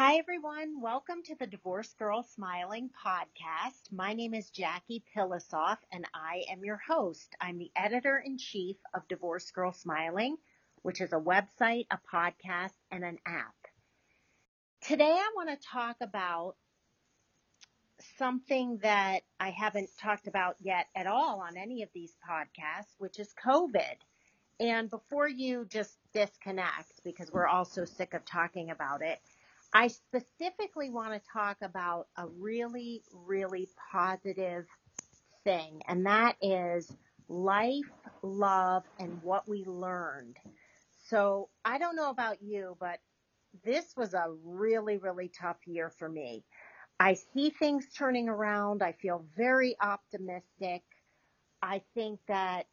Hi, everyone. Welcome to the Divorce Girl Smiling podcast. My name is Jackie Pilosoff, and I am your host. I'm the editor-in-chief of Divorce Girl Smiling, which is a website, a podcast, and an app. Today, I want to talk about something that I haven't talked about yet at all on any of these podcasts, which is COVID. And before you just disconnect, because we're all so sick of talking about it, I specifically want to talk about a really, really positive thing, and that is life, love, and what we learned. So I don't know about you, but this was a really, really tough year for me. I see things turning around. I feel very optimistic. I think that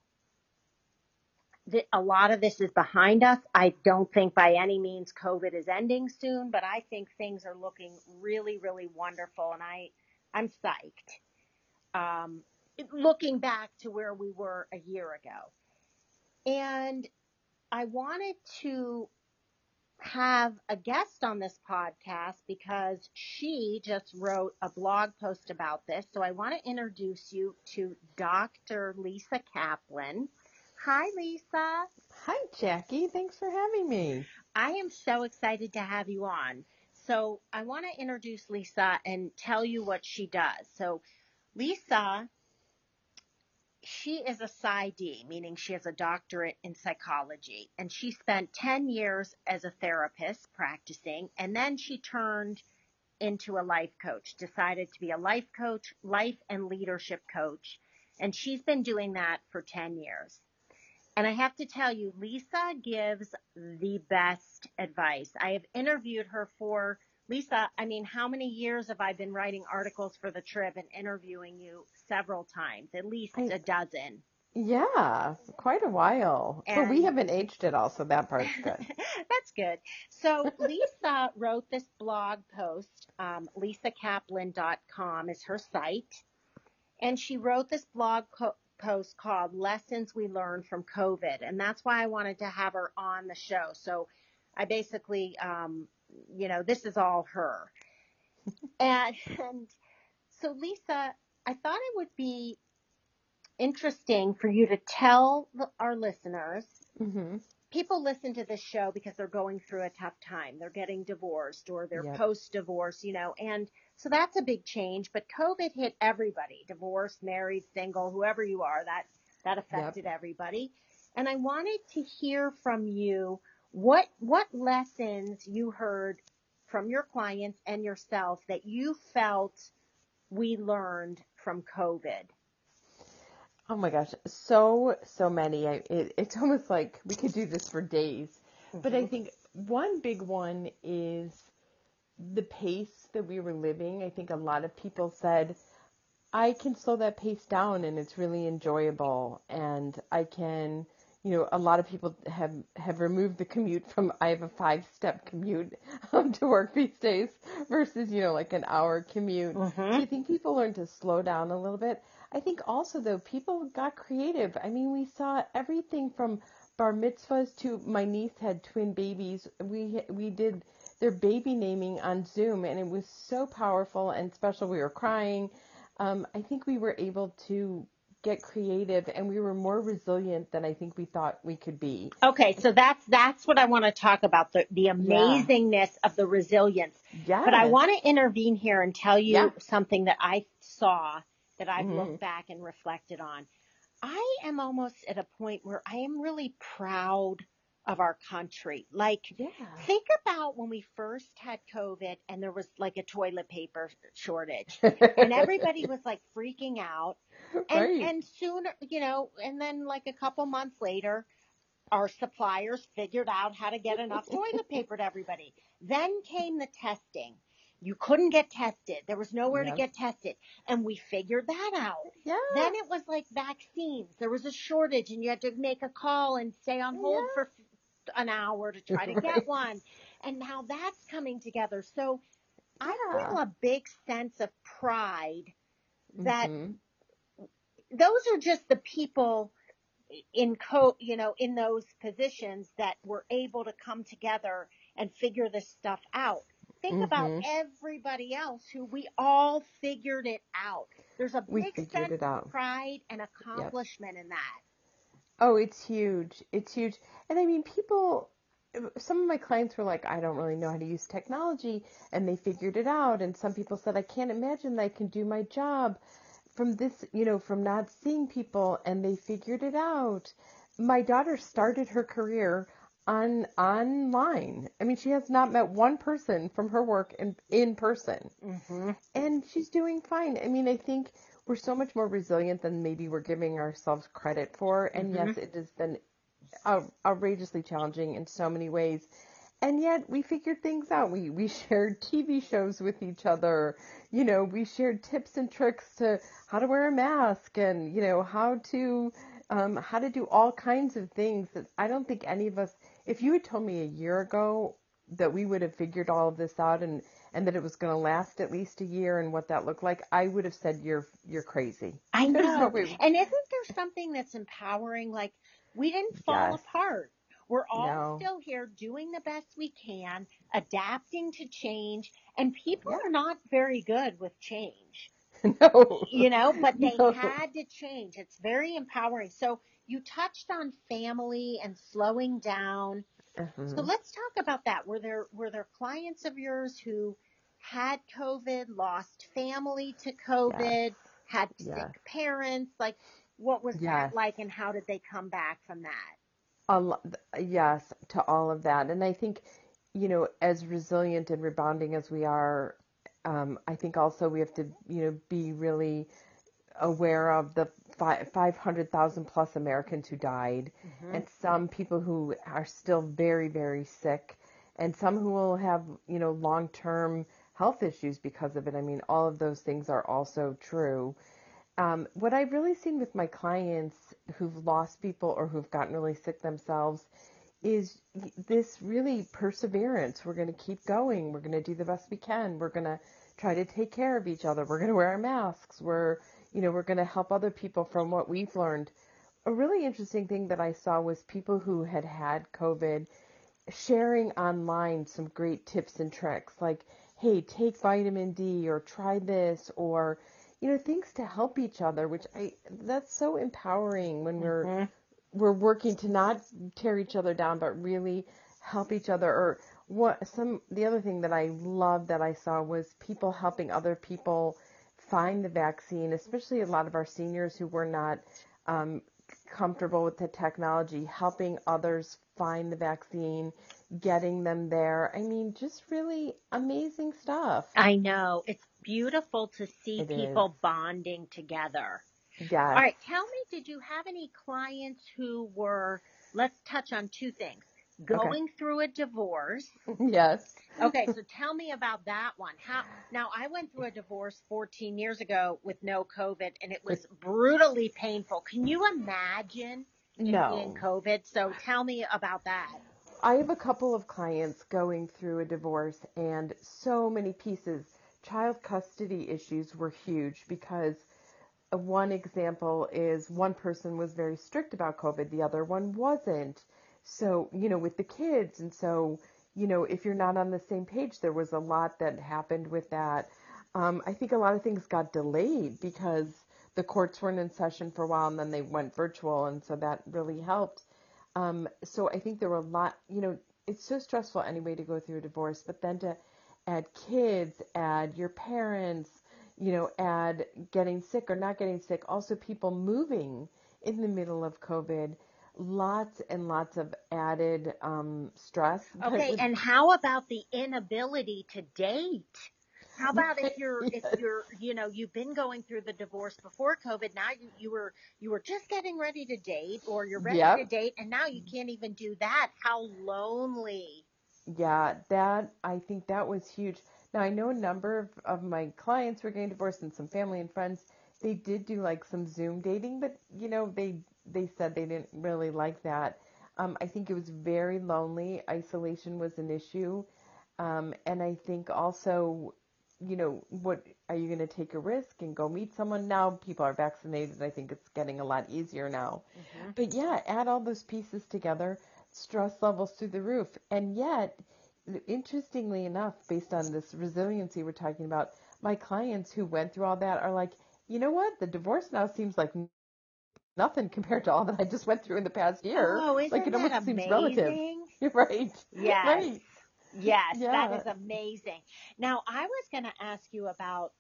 a lot of this is behind us. I don't think by any means COVID is ending soon, but I think things are looking really, really wonderful, and I'm psyched. Looking back to where we were a year ago. And I wanted to have a guest on this podcast because she just wrote a blog post about this. So I want to introduce you to Dr. Lisa Kaplan. Hi, Lisa. Hi, Jackie. Thanks for having me. I am so excited to have you on. So I want to introduce Lisa and tell you what she does. So Lisa, she is a PsyD, meaning she has a doctorate in psychology, and she spent 10 years as a therapist practicing, and then she turned into a life coach, decided to be a life coach, life and leadership coach, and she's been doing that for 10 years. And I have to tell you, Lisa gives the best advice. I have interviewed her for, Lisa, how many years have I been writing articles for the Trib and interviewing you several times, at least a dozen? Yeah, quite a while. But we haven't aged at all, so that part's good. That's good. So Lisa wrote this blog post. LisaKaplan.com is her site. And she wrote this blog post called Lessons We Learned from COVID. And that's why I wanted to have her on the show. So I basically, this is all her. and so Lisa, I thought it would be interesting for you to tell our listeners. Mm-hmm. People listen to this show because they're going through a tough time. They're getting divorced or they're post-divorce, and so that's a big change. But COVID hit everybody, divorced, married, single, whoever you are, that affected everybody. And I wanted to hear from you what lessons you heard from your clients and yourself that you felt we learned from COVID. Oh my gosh, so many. It's almost like we could do this for days. Mm-hmm. But I think one big one is the pace that we were living. I think a lot of people said, I can slow that pace down and it's really enjoyable. And I can, a lot of people have removed the commute from, I have a 5-step commute to work these days versus, like an hour commute. Mm-hmm. So I think people learned to slow down a little bit. I think also, though, people got creative. I mean, we saw everything from bar mitzvahs to my niece had twin babies. We did their baby naming on Zoom, and it was so powerful and special. We were crying. I think we were able to get creative, and we were more resilient than I think we thought we could be. Okay, so that's what I want to talk about, the amazingness of the resilience. Yeah. But I want to intervene here and tell you something that I saw that I've looked back and reflected on. I am almost at a point where I am really proud of our country. Think about when we first had COVID and there was like a toilet paper shortage and everybody was like freaking out. And soon, and then like a couple months later, our suppliers figured out how to get enough toilet paper to everybody. Then came the testing. You couldn't get tested. There was nowhere to get tested. And we figured that out. Yeah. Then it was like vaccines. There was a shortage and you had to make a call and stay on hold for an hour to try to get one. And now that's coming together. So I feel a big sense of pride that those are just the people in those positions that were able to come together and figure this stuff out. think about Mhm. everybody else who we all figured it out. There's a We big figured sense it of out. pride and Yep. accomplishment in that. Oh, it's huge. It's huge. And I mean, people, some of my clients were like, I don't really know how to use technology, and they figured it out. And some people said, I can't imagine that I can do my job from this, from not seeing people, and they figured it out. My daughter started her career online. I mean, she has not met one person from her work in person, Mm-hmm. and she's doing fine. I mean, I think we're so much more resilient than maybe we're giving ourselves credit for. And Mm-hmm. yes, it has been outrageously challenging in so many ways. And yet we figured things out. We shared TV shows with each other. We shared tips and tricks to how to wear a mask and, how to do all kinds of things that I don't think any of us, if you had told me a year ago that we would have figured all of this out and that it was going to last at least a year and what that looked like, I would have said you're crazy. I There's no know. way. And isn't there something that's empowering? Like, we didn't fall Yes. apart. We're all No. still here doing the best we can, adapting to change, and people Yep. are not very good with change. No. But they No. had to change. It's very empowering. So you touched on family and slowing down. So Mhm. let's talk about that. Were there clients of yours who had COVID, lost family to Yes. COVID, had sick Yes. parents? Like, what was that Yes. like, and how did they come back from that? A lo- yes to all of that. And I think, as resilient and rebounding as we are, I think also we have to, be really aware of the 500,000 plus Americans who died, Hmm. and some people who are still very, very sick, and some who will have, long-term health issues because of it. I mean, all of those things are also true. What I've really seen with my clients who've lost people or who've gotten really sick themselves is this really perseverance. We're going to keep going. We're going to do the best we can. We're going to try to take care of each other. We're going to wear our masks. We're going to help other people from what we've learned. A really interesting thing that I saw was people who had COVID sharing online some great tips and tricks like, hey, take vitamin D or try this or, things to help each other, which that's so empowering when Hmm. we're working to not tear each other down, but really help each other. Or the other thing that I loved that I saw was people helping other people find the vaccine, especially a lot of our seniors who were not um, comfortable with the technology, helping others find the vaccine, getting them there. I mean, just really amazing stuff. I know. It's beautiful to see It is. people bonding together. All Yes. right, tell me, did you have any clients who were, let's touch on two things, Okay. going through a divorce? Yes. Okay, so tell me about that one. Now I went through a divorce 14 years ago with no COVID and it was brutally painful. Can you imagine it being No. COVID? So tell me about that. I have a couple of clients going through a divorce and so many pieces. Child custody issues were huge because one example is one person was very strict about COVID, the other one wasn't. So, with the kids. And so, if you're not on the same page, there was a lot that happened with that. I think a lot of things got delayed because the courts weren't in session for a while and then they went virtual. And so that really helped. So I think there were a lot, it's so stressful anyway to go through a divorce, but then to add kids, add your parents, add getting sick or not getting sick, also people moving in the middle of COVID, lots and lots of added stress. But Okay, with and how about the inability to date? How about if you're if yes, you're you've been going through the divorce before COVID, now you were just getting ready to date or you're ready to yep, date and now you can't even do that. How lonely. yeah, that I think that was huge. Now I know a number of my clients were getting divorced and some family and friends. They did do like some Zoom dating, but they said they didn't really like that. I think it was very lonely. Isolation was an issue. And I think also, what are you going to take a risk and go meet someone now? People are vaccinated. I think it's getting a lot easier now. Hmm. But yeah, add all those pieces together, stress levels through the roof. And yet, interestingly enough, based on this resiliency we're talking about, my clients who went through all that are like, you know what? The divorce now seems like nothing compared to all that I just went through in the past year. Oh, Like isn't it that almost seems relative. amazing? You're right. Yes. Right. Yes, that Yeah. is amazing. Now, I was going to ask you about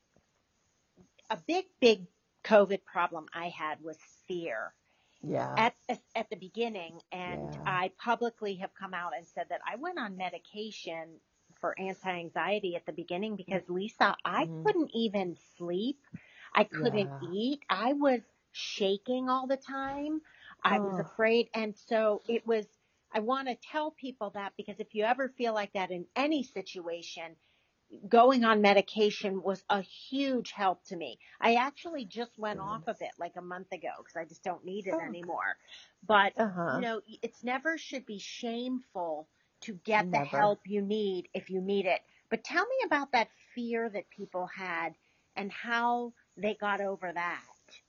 a big COVID problem I had was fear Yeah. at the beginning, and Yeah. I publicly have come out and said that I went on medication for anti-anxiety at the beginning because Lisa, I Mm, couldn't even sleep. I couldn't yeah. eat. I was shaking all the time. I was Oh, afraid. And so I want to tell people that because if you ever feel like that in any situation, going on medication was a huge help to me. I actually just went off good. of it like a month ago because I just don't need it Oh, anymore. But, uh-huh. it's never should be shameful to get the Never. help you need if you need it. But tell me about that fear that people had and how they got over that.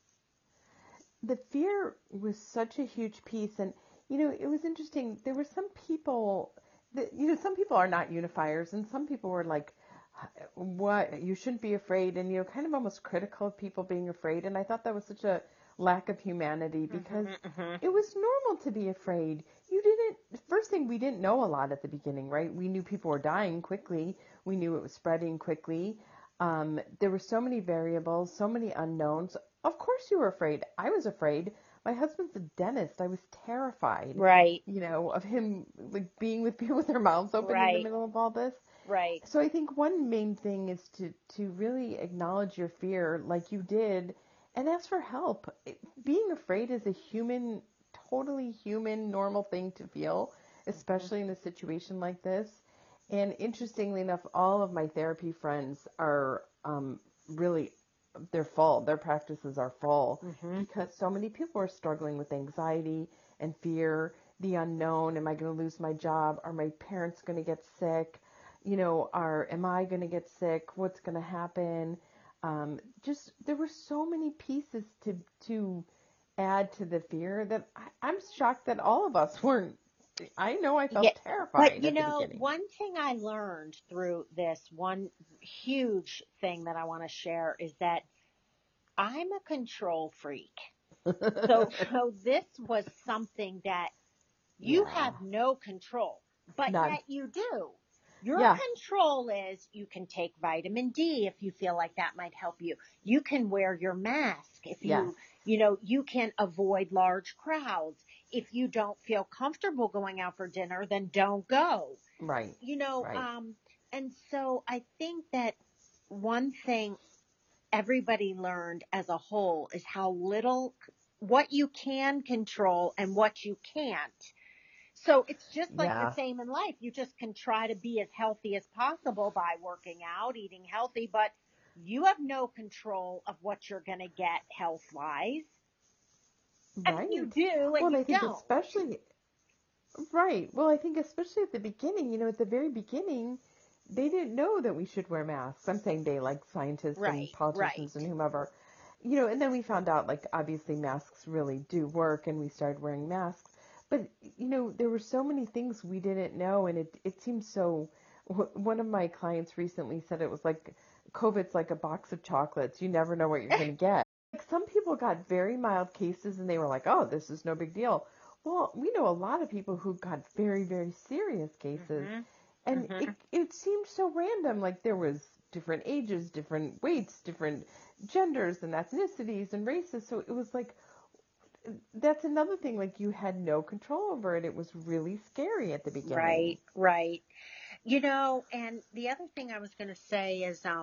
The fear was such a huge piece. And, it was interesting. There were some people that, some people are not unifiers, and some people were like, what, you shouldn't be afraid, and, kind of almost critical of people being afraid. And I thought that was such a lack of humanity because Hmm. Hmm. it was normal to be afraid. First thing, we didn't know a lot at the beginning, right? We knew people were dying quickly. We knew it was spreading quickly. There were so many variables, so many unknowns. Of course you were afraid. I was afraid. My husband's a dentist. I was terrified, Right, of him like being with people with their mouths open in the right, middle of all this. right. So I think one main thing is to really acknowledge your fear like you did and ask for help. Being afraid is a human, totally human, normal thing to feel, Hmm. especially in a situation like this. And interestingly enough, all of my therapy friends are really, they're full. Their practices are full Hmm. because so many people are struggling with anxiety and fear, the unknown. Am I going to lose my job? Are my parents going to get sick? Am I going to get sick? What's going to happen? Just there were so many pieces to add to the fear that I'm shocked that all of us weren't. I know I Yeah. felt But terrified at the beginning. one thing I learned through this, one huge thing that I want to share is that I'm a control freak. So this was something that you Yeah, have no control, but none. yet you do. Your Yeah, control is you can take vitamin D if you feel like that might help you. You can wear your mask if yes, you can avoid large crowds. If you don't feel comfortable going out for dinner, then don't go. right, You know, right. um, and so I think that one thing everybody learned as a whole is how little what you can control and what you can't. So it's just like the Yeah, same in life. You just can try to be as healthy as possible by working out, eating healthy, but you have no control of what you're going to get health wise. And you right. do and Well, and you I think don't. especially right. Well, I think especially at the beginning, at the very beginning, they didn't know that we should wear masks. I'm saying they, like scientists and Right, right. politicians and whomever, and then we found out, like, obviously masks really do work and we started wearing masks. But, there were so many things we didn't know, and it seems so. One of my clients recently said it was like COVID's like a box of chocolates. You never know what you're going to get. Like, some people got very mild cases and they were like, oh, this is no big deal. Well, we know a lot of people who got very, very serious cases, Mhm. and it Mhm. it seemed so random. Like there was different ages, different weights, different genders and ethnicities and races. So it was like that's another thing. Like you had no control over it. It was really scary at the beginning. Right, right. And the other thing I was going to say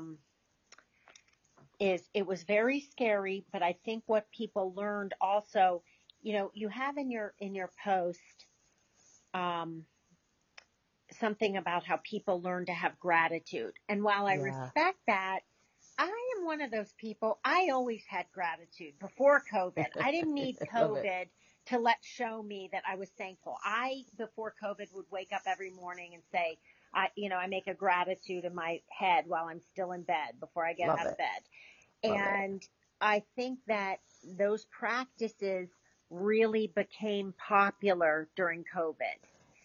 is it was very scary, but I think what people learned also, you have in your post um something about how people learn to have gratitude. And while I Yeah, respect that, I am one of those people. I always had gratitude before COVID. I didn't need I love it. COVID to let show me that I was thankful. I before COVID would wake up every morning and say, I make a gratitude in my head while I'm still in bed before I get Love out of it. bed. Love it. And I think that those practices really became popular during COVID.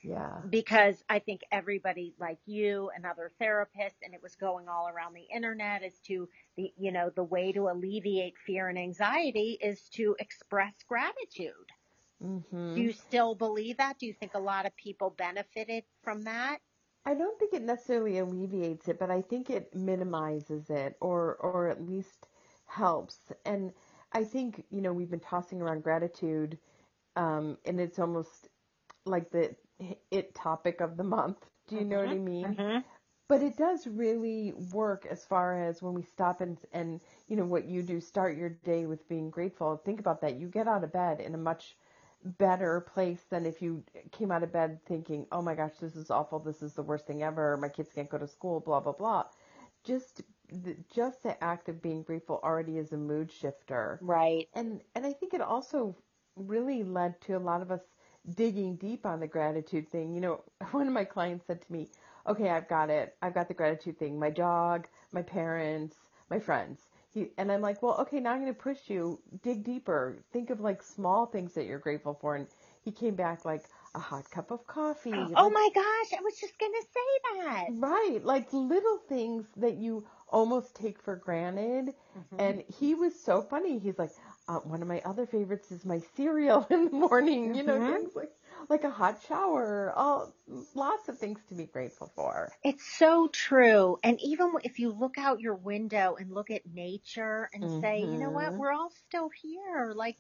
Yeah. because I think everybody like you and other therapists, and it was going all around the internet as to the way to alleviate fear and anxiety is to express gratitude. Do Hmm. you still believe that? Do you think a lot of people benefited from that? I don't think it necessarily alleviates it, but I think it minimizes it or at least helps. And I think, we've been tossing around gratitude, and it's almost like the it topic of the month. Do you know what Mhm. I mean? Mhm. But it does really work as far as when we stop and what you do, start your day with being grateful. Think about that. You get out of bed in a much better place than if you came out of bed thinking, oh my gosh, this is awful. This is the worst thing ever. My kids can't go to school, blah, blah, blah. Just the act of being grateful already is a mood shifter. Right. And I think it also really led to a lot of us digging deep on the gratitude thing. One of my clients said to me, okay, I've got it. I've got the gratitude thing. My dog, my parents, my friends. And I'm like, well, okay, now I'm going to push you, dig deeper. Think of like small things that you're grateful for. And he came back like a hot cup of coffee, Oh like, my gosh, I was just going to say that. right, like little things that you almost take for granted. Mhm. And he was so funny. He's like, one of my other favorites is my cereal in the morning, Mhm. things like a hot shower, all lots of things to be grateful for. It's so true. And even if you look out your window and look at nature and say, you know what, Hmm. we're all still here. Like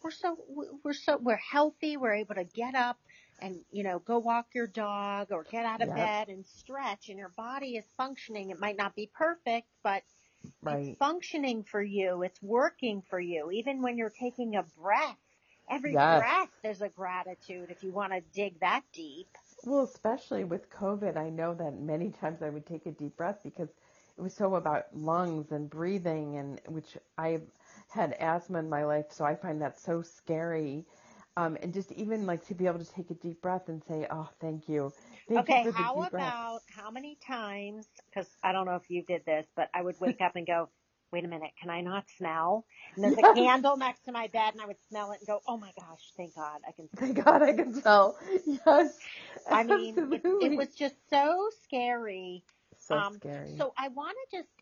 we're healthy. We're able to get up and, go walk your dog or get out of Yep. bed and stretch, and your body is functioning. It might not be perfect, but it's Right. functioning for you. It's working for you. Even when you're taking a breath, every Yes. breath there's a gratitude if you want to dig that deep. Well, especially with COVID, I know that many times I would take a deep breath because it was so about lungs and breathing, and which I've had asthma in my life, so I find that so scary. And just even like to be able to take a deep breath and say, "Oh, thank you, Okay, for the how deep breath." about how many times, because I don't know if you did this, but I would wake up and go, wait a minute, can I not smell? And there's a Yes, candle next to my bed, and I would smell it and go, oh my gosh, thank God I can thank smell. God I can tell. Yes, I mean, it was absolutely. just so scary. So scary. So I want to just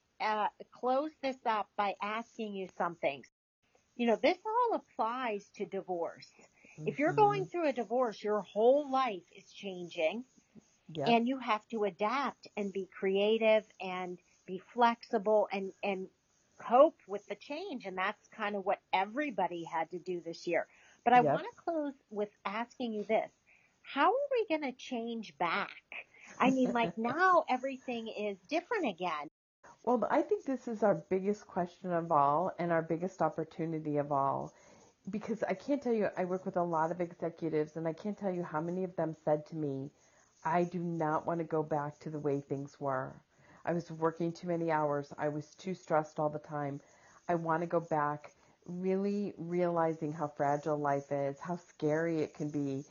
close this up by asking you something. This all applies to divorce. If you're Hmm. going through a divorce, your whole life is changing. Yep. And you have to adapt and be creative and be flexible and cope with the change. And that's kind of what everybody had to do this year. But I want Yep. to close with asking you this. How are we going to change back? I mean, like now everything is different again. Well, I think this is our biggest question of all and our biggest opportunity of all. Because I can't tell you, I work with a lot of executives, and I can't tell you how many of them said to me, I do not want to go back to the way things were. I was working too many hours. I was too stressed all the time. I want to go back, really realizing how fragile life is, how scary it can be,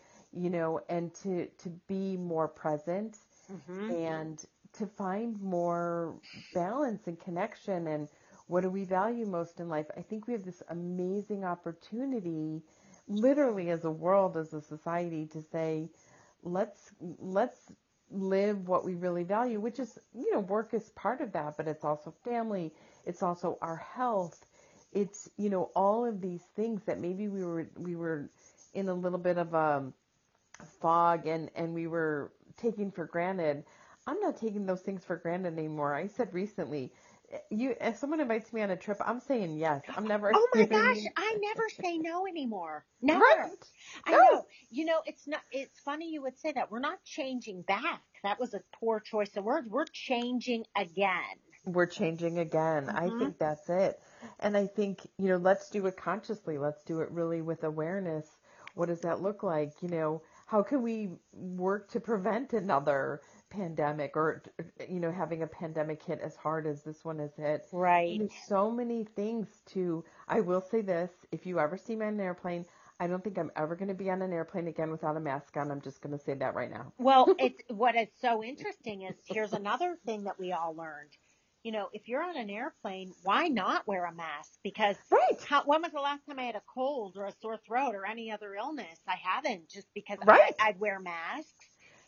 and to be more present Hmm. and to find more balance and connection and what do we value most in life. I think we have this amazing opportunity, literally as a world, as a society, to say, let's live what we really value, which is, work is part of that, but it's also family, it's also our health, it's, all of these things that maybe we were in a little bit of a fog and we were taking for granted. I'm not taking those things for granted anymore. I said recently, if someone invites me on a trip, I'm saying yes. I'm never, Oh you my know what I gosh, mean? I never say no anymore. Right? Never. I No, know. It's not, it's funny you would say that. We're not changing back. That was a poor choice of words. We're changing again. we're changing again. I Hmm. think that's it. And I think, let's do it consciously. Let's do it really with awareness. What does that look like? How can we work to prevent another pandemic or, having a pandemic hit as hard as this one has hit? And Right. there's so many things I will say this, if you ever see me on an airplane, I don't think I'm ever going to be on an airplane again without a mask on. I'm just going to say that right now. Well, what is so interesting is here's another thing that we all learned. If you're on an airplane, why not wear a mask? Because Right. when was the last time I had a cold or a sore throat or any other illness? I haven't, just because Right. I'd wear masks.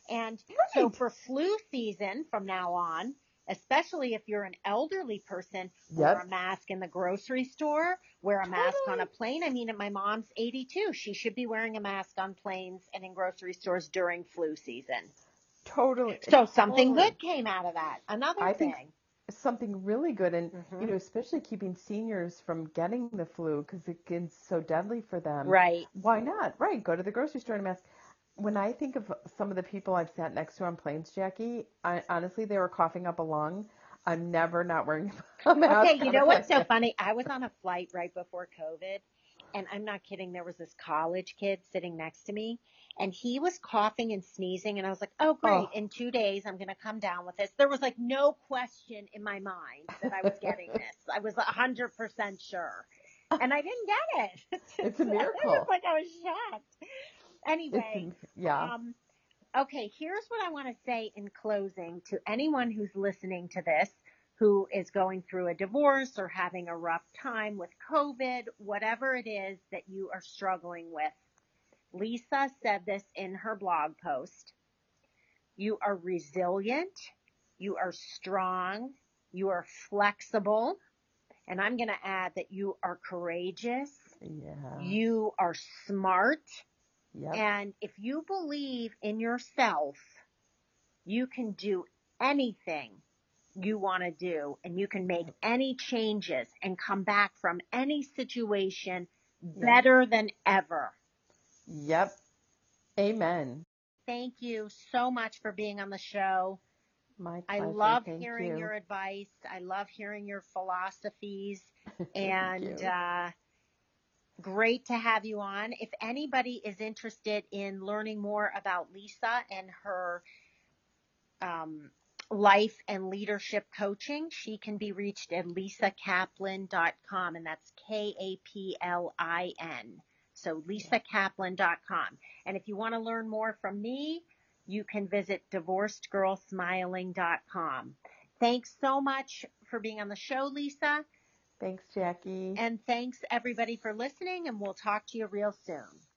And so Right. for flu season from now on, especially if you're an elderly person, wear a Yep. mask in the grocery store, wear a mask on a Totally. plane. I mean, my mom's 82. She should be wearing a mask on planes and in grocery stores during flu season. Totally. So something Totally. good came out of that. Another I think thing. something really good, and Hmm. especially keeping seniors from getting the flu because it gets so deadly for them. Right. Why not? Right, go to the grocery store in a mask. When I think of some of the people I've sat next to on planes, Jackie, honestly, they were coughing up a lung. I'm never not wearing a Okay, mask you on a know what's plane. so funny? I was on a flight right before COVID, and I'm not kidding. There was this college kid sitting next to me, and he was coughing and sneezing, and I was like, oh, great. Oh. In 2 days, I'm going to come down with this. There was like no question in my mind that I was getting this. I was 100% sure. And I didn't get it. It It's a was miracle. like I was shocked. Anyway, Yeah. okay, here's what I want to say in closing to anyone who's listening to this who is going through a divorce or having a rough time with COVID, whatever it is that you are struggling with. Lisa said this in her blog post. You are resilient. You are strong. You are flexible. And I'm going to add that you are courageous. Yeah. You are smart. Yep. And if you believe in yourself, you can do anything you want to do, and you can make any changes and come back from any situation Yep. better than ever. Yep. Amen. Thank you so much for being on the show. My I pleasure. love Thank hearing you. your advice. I love hearing your philosophies, Thank and you. great to have you on. If anybody is interested in learning more about Lisa and her life and leadership coaching, she can be reached at lisakaplan.com, and that's Kaplin. So lisakaplan.com. And if you want to learn more from me, you can visit divorcedgirlsmiling.com. Thanks so much for being on the show, Lisa. Thanks, Jackie. And thanks everybody for listening, and we'll talk to you real soon.